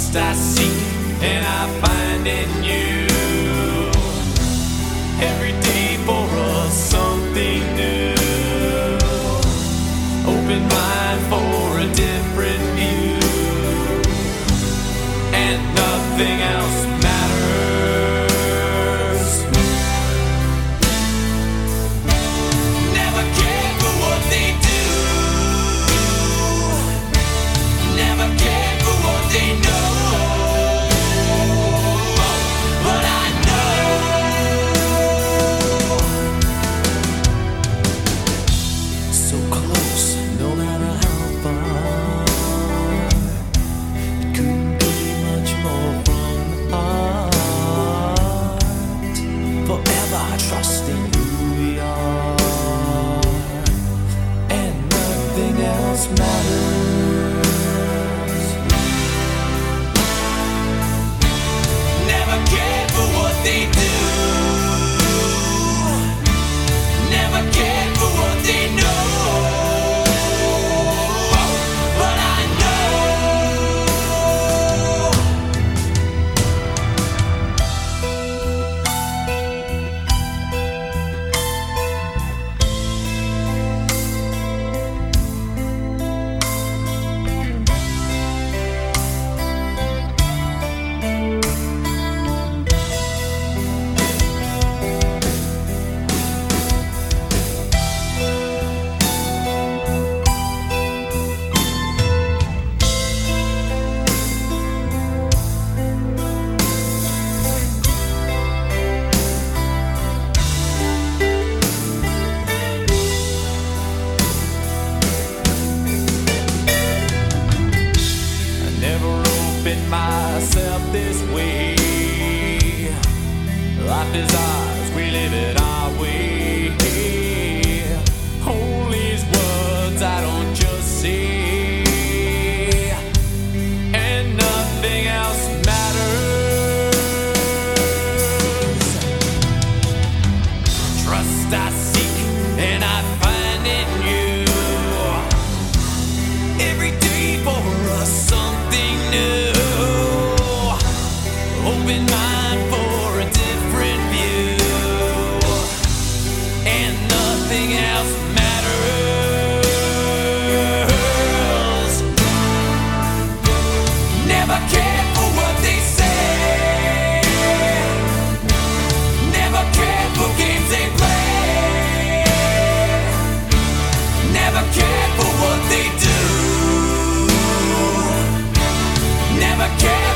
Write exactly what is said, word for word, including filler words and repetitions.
Trust I seek and I find in you. Every day for us something new. Open mind for a different view. And nothing else matters. Never care for what they do. Never care for what they know. But I know so close, no matter how far. It couldn't be much more from the heart. Forever trusting who we are, and nothing else matters. Never care for what they do. Never care for what they know. But I know I never opened myself this way. Life is ours, we live it our way. Hold these words I don't just say, and nothing else matters. Trust I seek and I find in you. Every day for us something new. Open mind for a different view, and nothing else matters. Never care for what they say. Never care for games they play. Never care for what they do. Never care